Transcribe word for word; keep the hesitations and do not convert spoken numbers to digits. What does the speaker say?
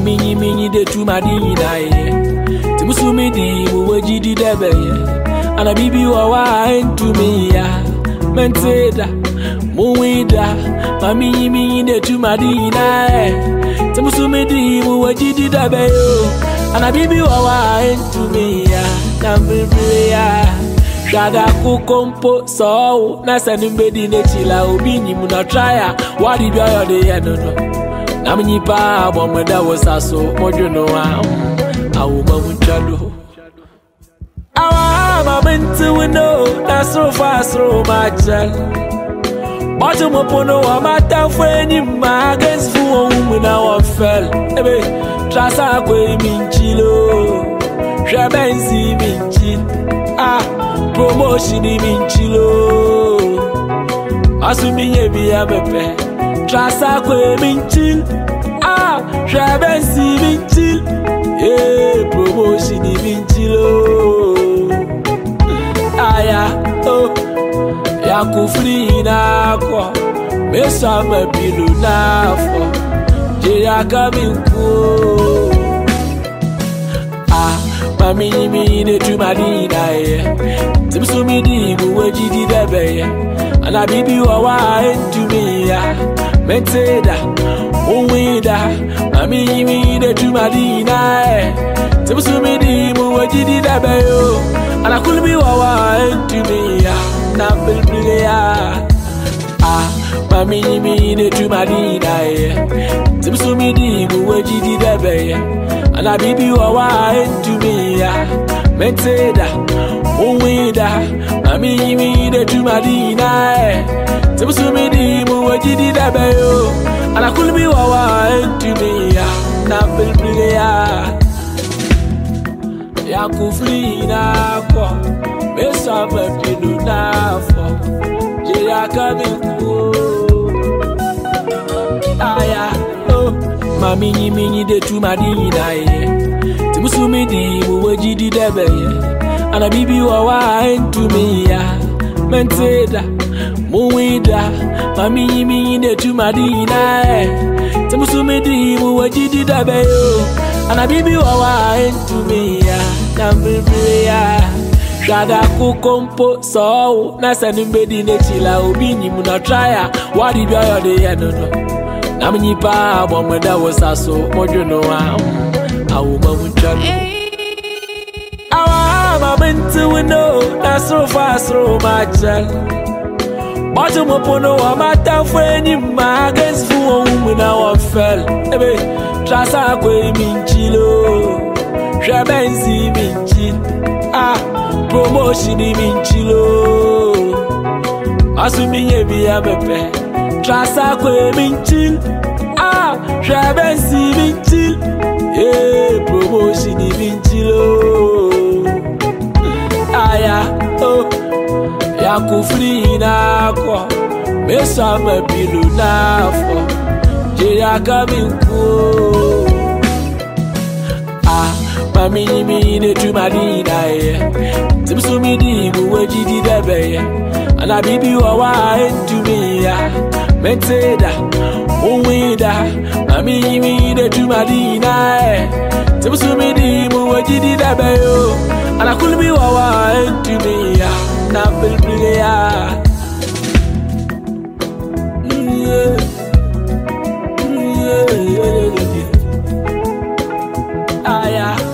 Mami ni mini de tu madina ye. Timusumi di muwaji di debe ye. Ana bibi wawa entu mi ya. Menteda, muwida. Mami ni mini de tu madina ye. Timusumi di muwaji di debe yo. Ana bibi wawa entu mi ya. Nambibi ya. Shada kukompo so na sanimbe ne chila obi nyimu na trya wadi bia yo de ye no no na mnyipa abomeda wosaso modwono a awu mamunchado awa mamuntu wino na so fast ro machal bottom opono wa mata fweni ma against fu owu na wa fell ebe trasa ko minchilo shabenzi minchil ah promotion in minchilo asumi bi abepe trasa ko minchil ah shabensi minchil eh promotion in minchilo aya oh ya kufri na ko mesa mabilu na fo je ya kaminku Mami ni mi de tu madina ye. Timusumi di muwaji di debe ye. Ana bibi wawa entu mi ya. Menteda, uwida. Mami ni mi de tu madina ye. Timusumi di muwaji di debe yo. Ana kulbi wawa entu mi ya. Na bilbile ya. Ah, mami ni mi de tu madina ye. Timusumi di muwaji di debe ye. Ana bibi wawa entu mi ya. Menteda, uwida. Mami mi de tu madina eh. Timusumi di muwaji di debe yo. Ana kulbi wawa entu mi ya. Na bilbile ya. Ya kufri na kwa. Mesa mabilu na fo. Je ya kaminku aya oh. Mami ni mini de tu madina ye. Timusumi di muwaji di debe ye. Ana bibi wawa entu mi ya. Menteda, muwida. Mami ni mini de tu madina ye. Timusumi di muwaji di debe yo. Ana bibi wawa entu mi ya. Nambibi ya. Shada kukompo so na sanimbe ne chila obi nyimu na trya wadi bia yo de ye no no na mnyipa abomeda wosaso modwono a awu mamunchado awa mamuntu wino na so fast ro machal bottom opono wa mata fweni ma against fu owu na wa fell ebe trasa ko minchilo shabenzi minchil ah promotion in minchilo asumi bi abepe trasa ko minchil ah shabensi minchil eh promotion in minchilo aya oh ya kufri na ko mesa mabilu na fo je ya kaminku ah Mami ni mi de tu madina ye. Timusumi di muwaji di debe ye. Ana bibi wawa entu mi ya. Menteda, uwida. Mami ni mi de tu madina ye. Timusumi di muwaji di debe yo. Ana kulbi wawa entu mi ya. Na bilbile ya. Yeah. Yeah, yeah, yeah, yeah. Ah, yeah.